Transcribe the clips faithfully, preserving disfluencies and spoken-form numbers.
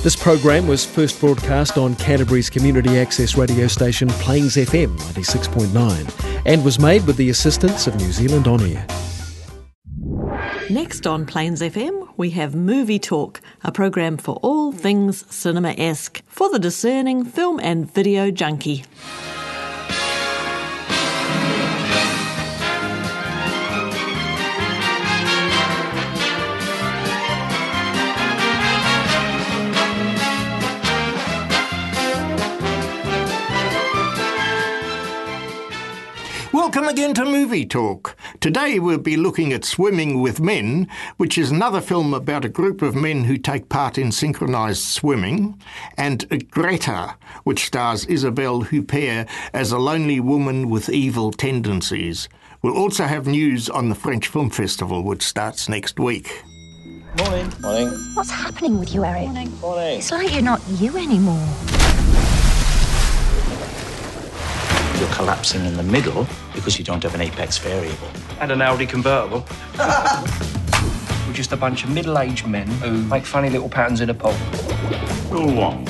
This program was first broadcast on Canterbury's community access radio station Plains F M ninety-six point nine and was made with the assistance of New Zealand On Air. Next on Plains F M, we have Movie Talk, a program for all things cinema-esque, for the discerning film and video junkie. Welcome again to Movie Talk. Today we'll be looking at Swimming with Men, which is another film about a group of men who take part in synchronised swimming, and Greta, which stars Isabelle Huppert as a lonely woman with evil tendencies. We'll also have news on the French Film Festival, which starts next week. Morning. Morning. What's happening with you, Eric? Morning. Morning. It's like you're not you anymore. You're collapsing in the middle because you don't have an apex variable. And an Audi convertible. We're just a bunch of middle-aged men who make funny little patterns in a pool. Rule one.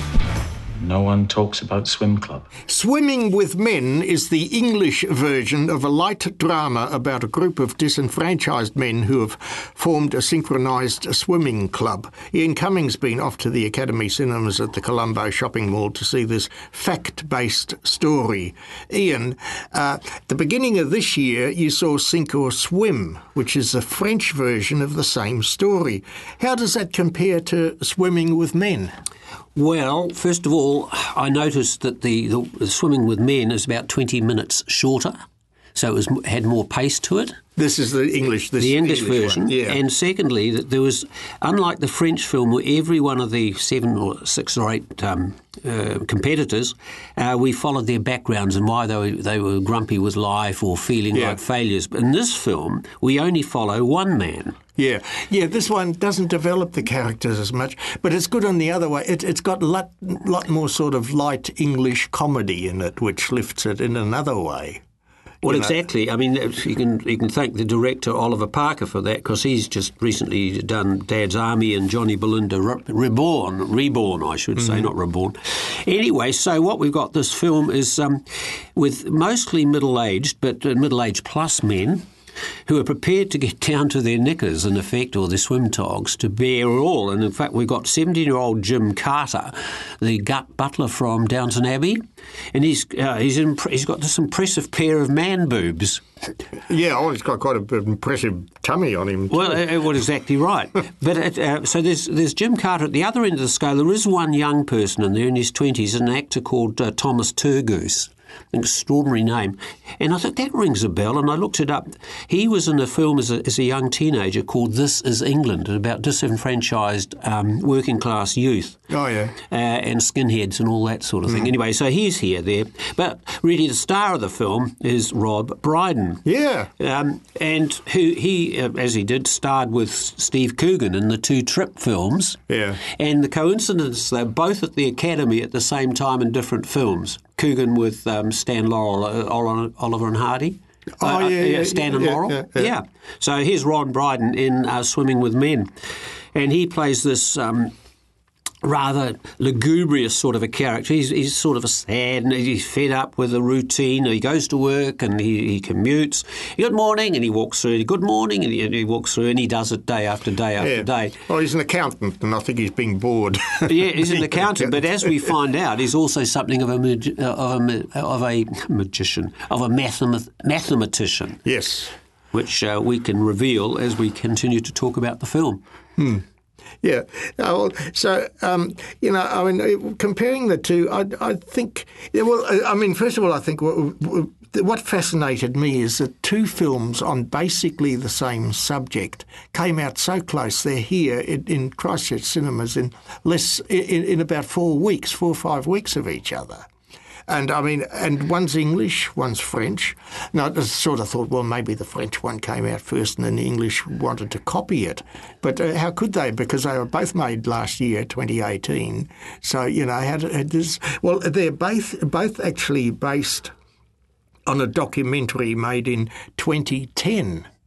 No one talks about swim club. Swimming with Men is the English version of a light drama about a group of disenfranchised men who have formed a synchronised swimming club. Ian Cummings been off to the Academy Cinemas at the Colombo shopping mall to see this fact-based story. Ian, uh, at the beginning of this year you saw Sink or Swim, which is a French version of the same story. How does that compare to Swimming with Men? Well, first of all, I noticed that the, the, the Swimming with Men is about twenty minutes shorter, so it was, had more pace to it. This is the English, this the English, English version. One, yeah. And secondly, that there was, unlike the French film, where every one of the seven or six or eight um, uh, competitors, uh, we followed their backgrounds and why they were, they were grumpy with life or feeling yeah. like failures. But in this film, we only follow one man. Yeah, yeah. This one doesn't develop the characters as much, but it's good on the other way. It, it's got a lot, lot more sort of light English comedy in it, which lifts it in another way. Well, You know. exactly. I mean, you can you can thank the director Oliver Parker for that, because he's just recently done Dad's Army and Johnny Belinda Re- Reborn, Reborn, I should say, mm-hmm. not Reborn. Anyway, so what we've got this film is um, with mostly middle-aged, but uh, middle-aged plus men, who are prepared to get down to their knickers, in effect, or their swim togs, to bear all. And in fact, we've got seventeen-year-old Jim Carter, the gut butler from Downton Abbey, and he's uh, he's imp- he's got this impressive pair of man boobs. Yeah, oh, he's got quite an impressive tummy on him too. Well, uh, well, exactly right. But it, uh, so there's there's Jim Carter at the other end of the scale. There is one young person in there in his twenties, an actor called uh, Thomas Turgoose. An extraordinary name. And I thought that rings a bell, and I looked it up. He was in a film as a, as a young teenager called This Is England, about disenfranchised um, working-class youth. Oh, yeah. Uh, and skinheads and all that sort of thing. Mm. Anyway, so he's here there. But really the star of the film is Rob Brydon. Yeah. Um, and who he, uh, as he did, starred with Steve Coogan in the two Trip films. Yeah. And the coincidence, they're both at the Academy at the same time in different films. Coogan with um, Stan Laurel, uh, Oliver and Hardy. Oh, uh, yeah, yeah, yeah, Stan yeah, and yeah, Laurel. Yeah, yeah. yeah. So here's Ron Brydon in uh, Swimming with Men. And he plays this um, rather lugubrious sort of a character. He's, he's sort of a sad, and he's fed up with the routine. He goes to work and he, he commutes. Good morning, and he walks through. Good morning, and he, and he walks through, and he does it day after day after yeah. day. Well, he's an accountant, and I think he's being bored. Yeah, he's an accountant, but as we find out, he's also something of a mag- of a, of a magician, of a mathemat- mathematician. Yes, which uh, we can reveal as we continue to talk about the film. Hmm. Yeah. Oh, well, so, um, you know, I mean, comparing the two, I, I think, yeah, well, I mean, first of all, I think what, what fascinated me is that two films on basically the same subject came out so close. They're here in, in Christchurch cinemas in less, in, in about four weeks, four or five weeks of each other. And I mean, and one's English, one's French. Now, I sort of thought, well, maybe the French one came out first and then the English wanted to copy it. But uh, how could they? Because they were both made last year, twenty eighteen. So, you know, how did this? Well, they're both both actually based on a documentary made in twenty ten.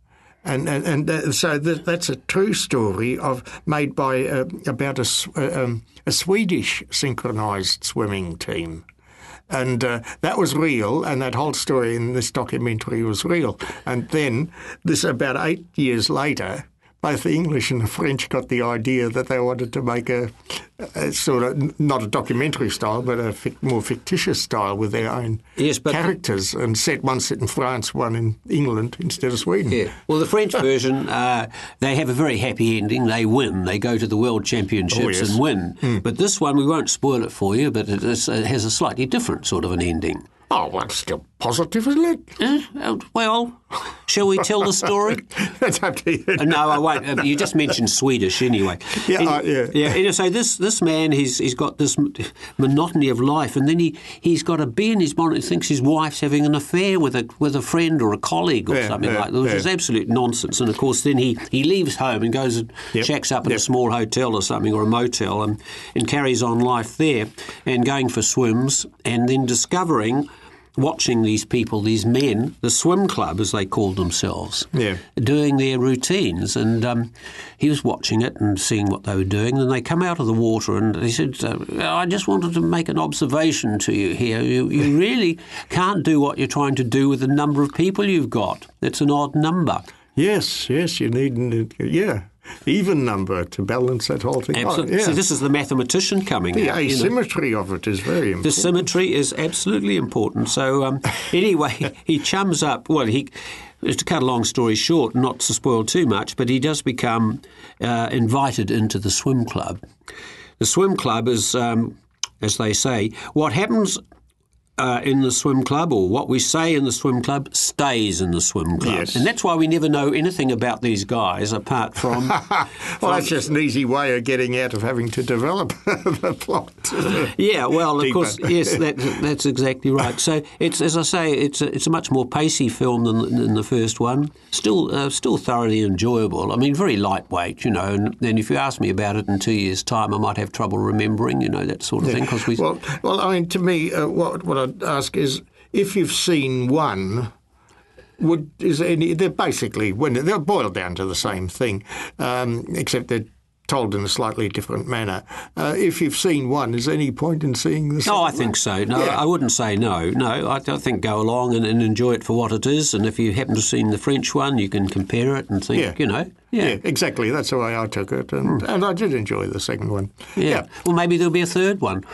And and, and uh, so th- that's a true story of made by uh, about a, uh, um, a Swedish synchronised swimming team. And uh, that was real, and that whole story in this documentary was real. And then, this about eight years later, both the English and the French got the idea that they wanted to make a, a sort of, not a documentary style, but a fic, more fictitious style with their own yes, but characters, and set one set in France, one in England instead of Sweden. Yeah. Well, the French version, uh, they have a very happy ending. They win. They go to the World Championships oh, yes. and win. Mm. But this one, we won't spoil it for you, but it, is, it has a slightly different sort of an ending. Oh, well, it's still positive, isn't it? Uh, well, shall we tell the story? That's up to you. Uh, no, I won't. Uh, you just mentioned Swedish anyway. Yeah, and, uh, yeah. yeah. And so this this man, he's he's got this monotony of life, and then he he's got a bee in his bonnet and thinks his wife's having an affair with a with a friend or a colleague or yeah, something yeah, like that, which yeah. is absolute nonsense. And of course, then he, he leaves home and goes and yep. checks up in yep. a small hotel or something, or a motel, and, and carries on life there, and going for swims, and then discovering, watching these people, these men, the swim club, as they called themselves, yeah. doing their routines. And um, he was watching it and seeing what they were doing. And they come out of the water and he said, I just wanted to make an observation to you here. You, you really can't do what you're trying to do with the number of people you've got. It's an odd number. Yes, yes, you need, yeah. even number to balance that whole thing. Absolutely. Oh, yeah. So this is the mathematician coming the out. The asymmetry you know. of it is very important. The symmetry is absolutely important. So um, anyway, he chums up. Well, he. To cut a long story short, not to spoil too much, but he does become uh, invited into the swim club. The swim club is, um, as they say, what happens uh, in the swim club, or what we say in the swim club, stays in the swim club. Yes. And that's why we never know anything about these guys apart from... well, from, that's just an easy way of getting out of having to develop the plot. Yeah, well, of Deeper. course, yes, that, that's exactly right. So it's, as I say, it's a, it's a much more pacey film than, than the first one. Still, uh, still thoroughly enjoyable. I mean, very lightweight, you know. And then if you ask me about it in two years' time, I might have trouble remembering, you know, that sort of yeah. thing. Cause we... Well, well, I mean, to me, uh, what what I'd ask is, if you've seen one, would is there any? They're basically when they're boiled down to the same thing, um, except they're told in a slightly different manner. Uh, if you've seen one, is there any point in seeing the second Oh, I one? think so. No, Yeah. I wouldn't say no. No, I, I think go along and, and enjoy it for what it is. And if you happen to have seen the French one, you can compare it and think, Yeah. you know. Yeah. Yeah, exactly. That's the way I took it, and Mm. and I did enjoy the second one. Yeah. yeah. Well, maybe there'll be a third one.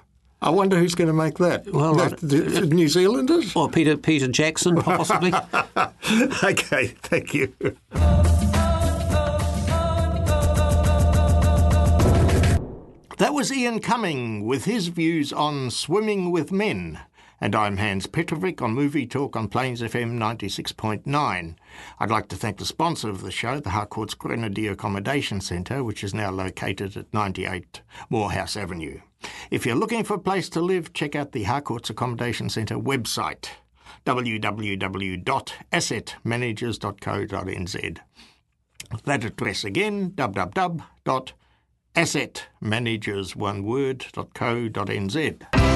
I wonder who's going to make that. Well, That- I- the, the New Zealanders? Or Peter Peter Jackson, possibly. Okay, thank you. That was Ian Cumming with his views on swimming with men. And I'm Hans Petrovic on Movie Talk on Plains F M ninety-six point nine. I'd like to thank the sponsor of the show, the Harcourt's Grenadier Accommodation Centre, which is now located at ninety-eight Morehouse Avenue. If you're looking for a place to live, check out the Harcourt's Accommodation Centre website, w w w dot asset managers dot co dot n z. That address again, w w w dot asset managers one word dot co dot n z.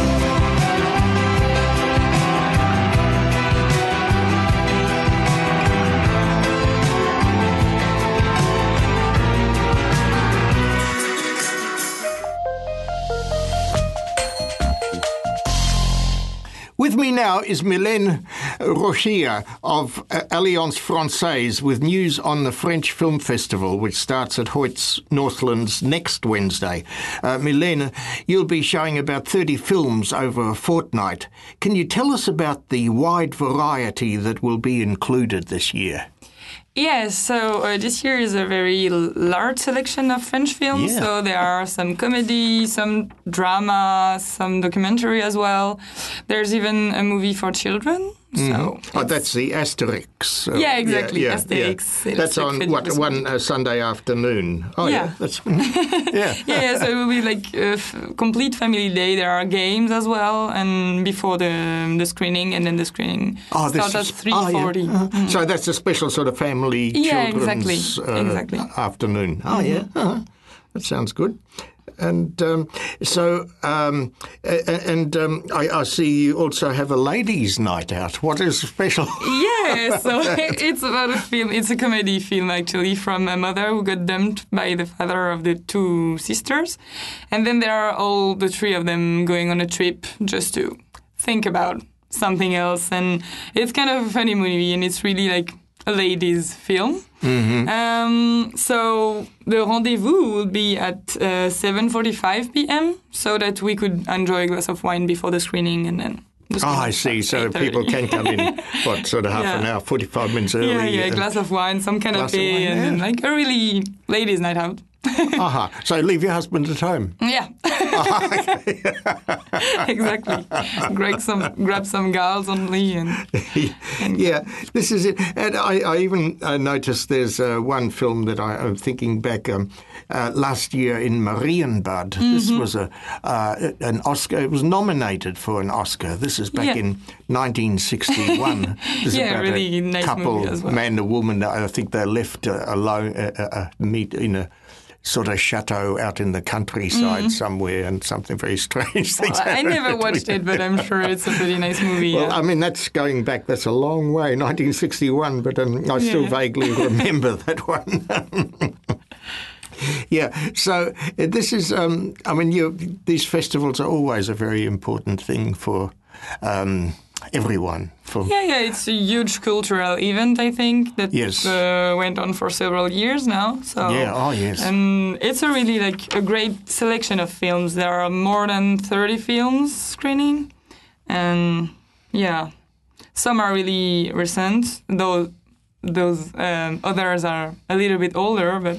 With me now is Mylène Rochier of uh, Alliance Francaise with news on the French Film Festival, which starts at Hoyts Northlands next Wednesday. Uh, Mylène, you'll be showing about thirty films over a fortnight. Can you tell us about the wide variety that will be included this year? Yes, so uh, this year is a very l- large selection of French films. Yeah. So there are some comedy, some drama, some documentary as well. There's even a movie for children. So Oh, that's the Asterix. uh, Yeah, exactly, Asterix. Yeah. That's on, what, one uh, Sunday afternoon? Oh, yeah. Yeah. That's, yeah. yeah, yeah, so it will be like a f- complete family day. There are games as well, and before the the screening, and then the screening Oh, this starts is- at three oh, yeah. forty. Uh-huh. So that's a special sort of family Yeah, children's exactly. uh, Exactly. afternoon. Oh, yeah. Uh-huh. That sounds good. and um, so um, and um, I, I see you also have a ladies' night out. What is special? Yeah, so it's about a film. It's a comedy film actually from a mother who got dumped by the father of the two sisters, and then there are all the three of them going on a trip just to think about something else, and it's kind of a funny movie, and it's really like a ladies' film. Mm-hmm. Um, so the rendezvous will be at uh, seven forty-five p.m. so that we could enjoy a glass of wine before the screening, and then. The oh, I see. So eight thirty. People can come in, what, sort of half yeah. an hour, forty-five minutes early. Yeah, yeah, a glass of wine, some canapé, and then yeah. like a really ladies' night out. uh-huh. So leave your husband at home. Yeah. Exactly. Grab some, grab some gals only. And, and yeah, this is it. And I, I even uh, noticed there's uh, one film that I, I'm thinking back um, uh, last year in Marienbad. Mm-hmm. This was a uh, an Oscar. It was nominated for an Oscar. This is back yeah. in nineteen sixty-one. This is yeah, about really a nice couple, movie as well. man and woman. I think they left uh, alone, uh, uh, meet in a sort of chateau out in the countryside mm. somewhere, and something very strange things well, I never watched it, but I'm sure it's a pretty nice movie. Well, yeah. I mean, that's going back, that's a long way, nineteen sixty-one, but um, I still yeah. vaguely remember that one. Yeah, so uh, this is, um, I mean, you, these festivals are always a very important thing for um, everyone. For yeah, yeah, it's a huge cultural event, I think, that yes. uh, went on for several years now. So yeah, oh yes. And it's a really like a great selection of films. There are more than thirty films screening, and yeah, some are really recent. Those those um, others are a little bit older, but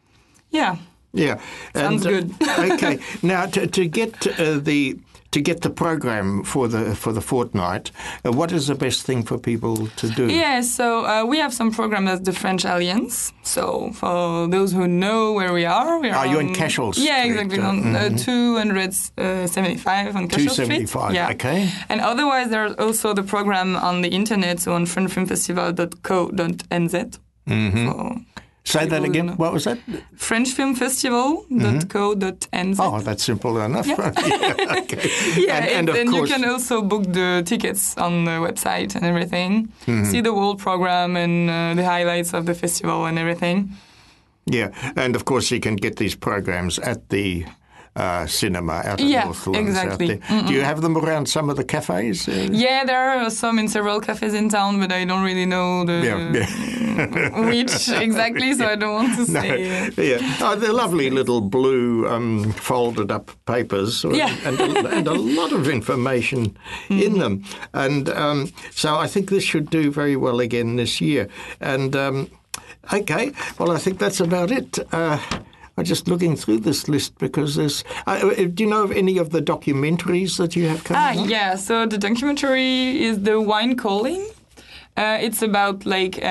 yeah. Yeah, sounds and, good. uh, okay, now to, to get uh, the to get the program for the for the fortnight, uh, what is the best thing for people to do? Yeah, so uh, we have some programs at the French Alliance. So for those who know where we are, we are. Are you on, in Cashel Street? Yeah, exactly, on mm-hmm. uh, two seventy-five on Cashel Street. two seventy-five, yeah. okay. And otherwise, there's also the program on the internet, so on french film festival dot co dot n z. Mm-hmm. So Say that again. What was that? french film festival dot co dot n z. Oh, that's simple enough. Yeah, yeah, okay. yeah and, and, and of and course, you can also book the tickets on the website and everything. Mm-hmm. See the whole program and uh, the highlights of the festival and everything. Yeah, and of course you can get these programs at the uh, cinema out in yeah, Northlands. exactly. Out there. Do you have them around some of the cafes? Uh, yeah, there are some in several cafes in town, but I don't really know the yeah, yeah. which exactly, so I don't want to no, say. Yeah, oh, they're lovely little blue um, folded up papers, yeah. and, a, and a lot of information mm. in them. And um, so I think this should do very well again this year. And um, okay, well, I think that's about it. Uh, I'm just looking through this list because there's. Uh, do you know of any of the documentaries that you have coming Ah, up? yeah. So the documentary is The Wine Calling. Uh, it's about like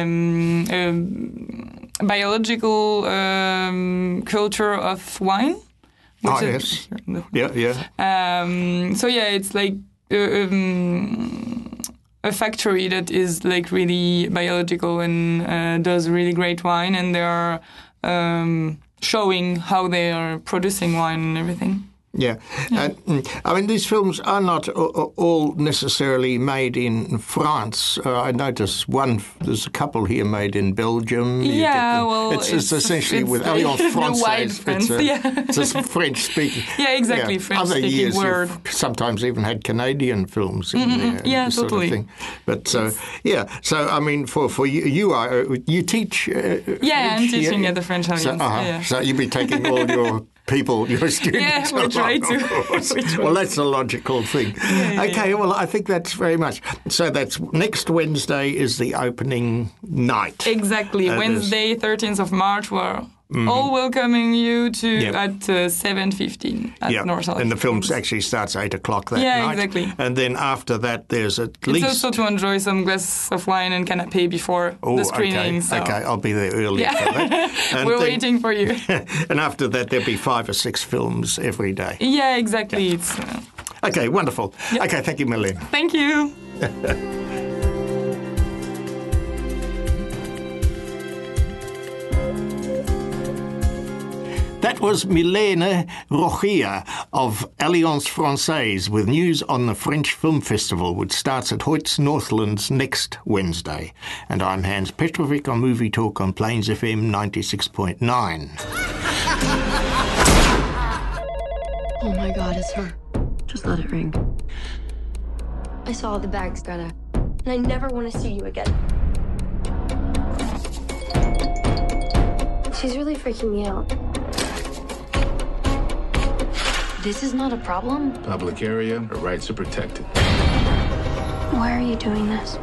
um, um, biological um, culture of wine. Oh, yes. Yeah, yeah. Um, so yeah, it's like uh, um, a factory that is like really biological and uh, does really great wine, and they are um, showing how they are producing wine and everything. Yeah. yeah. Uh, I mean, these films are not all necessarily made in France. Uh, I noticed one, there's a couple here made in Belgium. You yeah, well, it's, it's, it's essentially it's with the, Alliance Française. It's, France, a, yeah. it's a French-speaking. Yeah, exactly, yeah. French-speaking Other years word. You've sometimes even had Canadian films in mm-hmm. there. Yeah, sort totally. Of thing. But, uh, yeah, so, I mean, for, for you, you are, you teach uh, Yeah, French, I'm teaching yeah? at the French Alliance. So, uh-huh. yeah. so you'll be taking all your people, your students. Yeah, we try along, to. we try well, that's a logical thing. Yeah, yeah, okay, yeah. well, I think that's very much. So that's next Wednesday is the opening night. Exactly. Uh, Wednesday, thirteenth of March, we're mm-hmm. all welcoming you to yep. at uh, seven fifteen at yep. North And the film actually starts eight o'clock that yeah, night. Yeah, exactly. And then after that, there's at it's least... It's also to enjoy some glass of wine and canapé before oh, the screening. Okay. So. okay, I'll be there early yeah. for that. And We're then, waiting for you. And after that, there'll be five or six films every day. Yeah, exactly. Yeah. It's, uh, okay, wonderful. Yep. Okay, thank you, Marlene. Thank you. That was Milena Rochia of Alliance Francaise with news on the French Film Festival, which starts at Hoyts Northlands next Wednesday. And I'm Hans Petrovic on Movie Talk on Plains F M ninety-six point nine. Oh my God, it's her. Just let it ring. I saw the bags, Greta, and I never want to see you again. She's really freaking me out. This is not a problem. Public area, her rights are protected. Why are you doing this?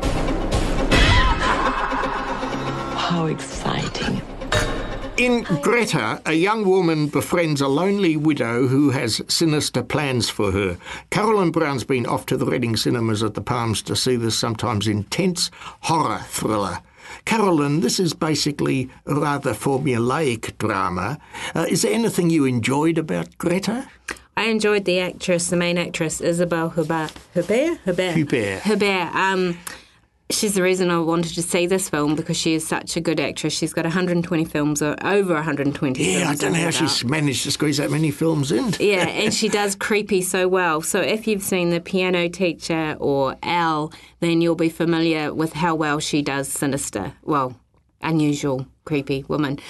How exciting. In Greta, a young woman befriends a lonely widow who has sinister plans for her. Carolyn Brown's been off to the Reading cinemas at the Palms to see this sometimes intense horror thriller. Carolyn, this is basically a rather formulaic drama. Uh, is there anything you enjoyed about Greta? I enjoyed the actress, the main actress, Isabelle Huppert. Huppert? Huppert. Huppert. Huppert. Um, she's the reason I wanted to see this film because she is such a good actress. She's got one hundred twenty films, or over one hundred twenty yeah, films. Yeah, I don't know how she's managed to squeeze that many films in. Yeah, and she does creepy so well. So if you've seen The Piano Teacher or Elle, then you'll be familiar with how well she does sinister, well, unusual, creepy woman.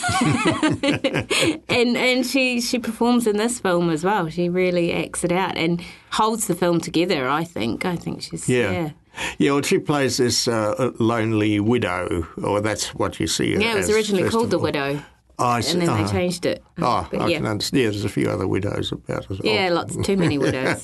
and and she, she performs in this film as well. She really acts it out and holds the film together, I think. I think she's, yeah. yeah. Yeah, well, she plays this uh, lonely widow, or that's what you see. Yeah, it was originally called The Widow. Oh, I see. And then oh. they changed it. Oh, but I yeah. can understand. Yeah, there's a few other widows about as well. Yeah, lots, too many widows.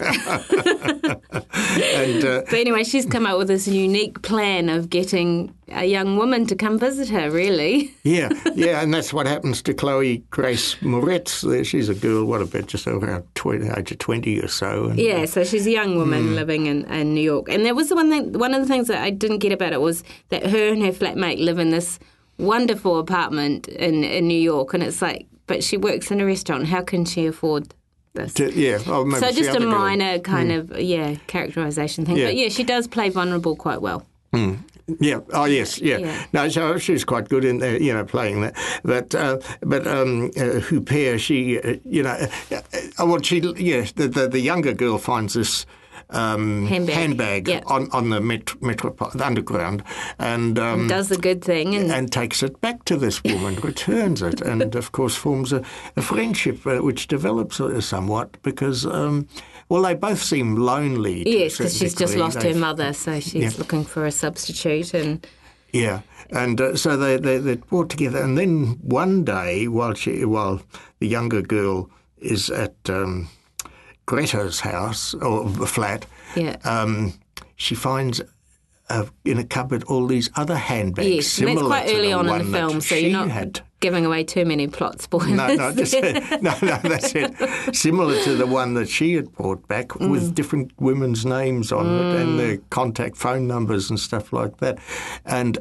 and, uh, but anyway, she's come up with this unique plan of getting a young woman to come visit her, really. yeah, yeah, and that's what happens to Chloe Grace Moretz. She's a girl, what about just around twenty, age of twenty or so. And, yeah, so she's a young woman mm. living in, in New York. And that was the one thing, one of the things that I didn't get about it was that her and her flatmate live in this wonderful apartment in, in New York, and it's like, but she works in a restaurant. How can she afford this? To, yeah, oh, maybe so just a minor girl. kind mm. of yeah characterisation thing. Yeah. But yeah, she does play vulnerable quite well. Mm. Yeah. Oh, yes. Yeah. yeah. No, so she's quite good in there, you know, playing that. But uh, but um, uh, Huppert, she, uh, you know, uh, uh, well, she, yeah, the, the the younger girl finds this. Um, handbag, handbag yep. on, on the metro, metro, the underground, and, um, and does the good thing, and, and takes it back to this woman, returns it, and of course forms a, a friendship uh, which develops uh, somewhat because, um, well, they both seem lonely. Yes, because she's degree. just lost They've, her mother, so she's yeah. looking for a substitute, and yeah, and uh, so they, they they're brought together, and then one day, while she while the younger girl is at Um, Greta's house or flat, yeah. um, she finds uh, in a cupboard all these other handbags. Yes, similar that's quite to early the on one in the film, so you're not had. giving away too many plot spoilers. No, no, just, no, no, that's it. Similar to the one that she had brought back mm. with different women's names on mm. it and their contact phone numbers and stuff like that. And,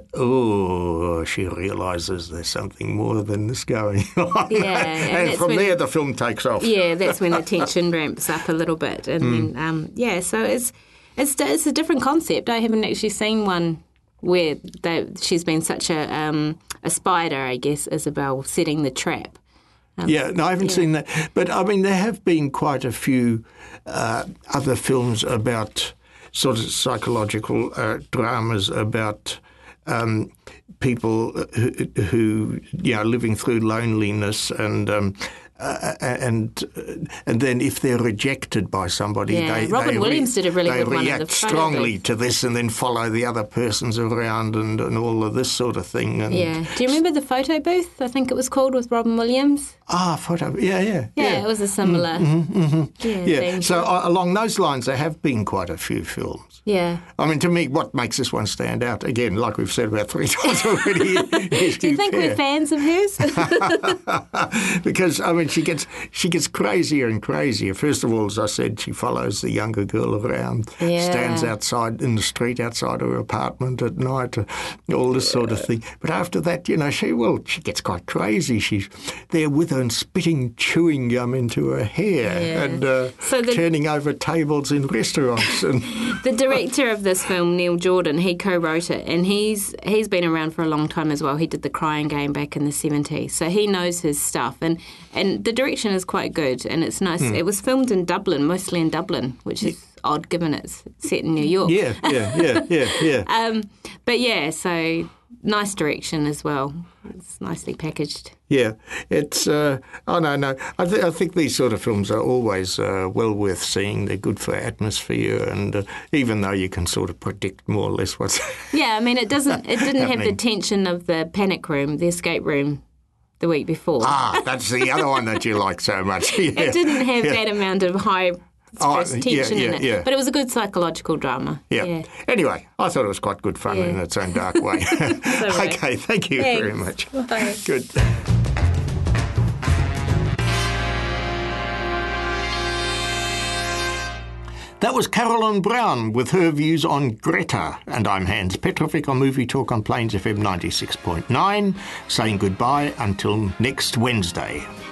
oh, she realises there's something more than this going on. Yeah. and and from when, there the film takes off. Yeah, that's when the tension ramps up a little bit. And mm. then, um, yeah, so it's, it's, it's a different concept. I haven't actually seen one where they, she's been such a um, a spider, I guess, Isabel, setting the trap. Um, yeah, no, I haven't yeah. seen that. But, I mean, there have been quite a few uh, other films about sort of psychological uh, dramas about um, people who, who, you know, living through loneliness and... Um, Uh, and and then if they're rejected by somebody, yeah. they, Robin they Williams re- did a really they good one. react strongly to this and then follow the other persons around and, and all of this sort of thing. And yeah. Do you remember the photo booth? I think it was called with Robin Williams. Ah, photo. Yeah, yeah, yeah. Yeah, it was a similar. Mm-hmm, mm-hmm. Yeah. yeah. So uh, along those lines, there have been quite a few films. Yeah. I mean, to me, what makes this one stand out, again, like we've said about three times already, is Do you think pair. we're fans of hers? Because, I mean, she gets she gets crazier and crazier. First of all, as I said, she follows the younger girl around, yeah. stands outside in the street outside her apartment at night, all this sort of thing. But after that, you know, she, well, she gets quite crazy. She's there with her and spitting chewing gum into her hair yeah. and uh, so the, turning over tables in restaurants. And the director of this film, Neil Jordan, he co-wrote it, and he's he's been around for a long time as well. He did The Crying Game back in the seventies, so he knows his stuff. And and um, the direction is quite good, and it's nice. Mm. It was filmed in Dublin, mostly in Dublin, which is odd given it's set in New York. Yeah, yeah, yeah, yeah, yeah. um, but yeah, so nice direction as well. It's nicely packaged. Yeah, it's. Uh, oh no, no. I, th- I think these sort of films are always uh, well worth seeing. They're good for atmosphere, and uh, even though you can sort of predict more or less what's. Yeah, I mean, it doesn't. It didn't have the happening. tension of the panic room, the escape room, the week before. Ah, that's the other one that you like so much. Yeah. It didn't have yeah. that amount of high stress Oh, yeah, tension yeah, in it, yeah. but it was a good psychological drama. Yeah. yeah. Anyway, I thought it was quite good fun Yeah. in its own dark way. right. Okay, thank you Thanks. very much. Bye. Good. That was Carolyn Brown with her views on Greta. And I'm Hans Petrovic on Movie Talk on Plains F M ninety-six point nine, saying goodbye until next Wednesday.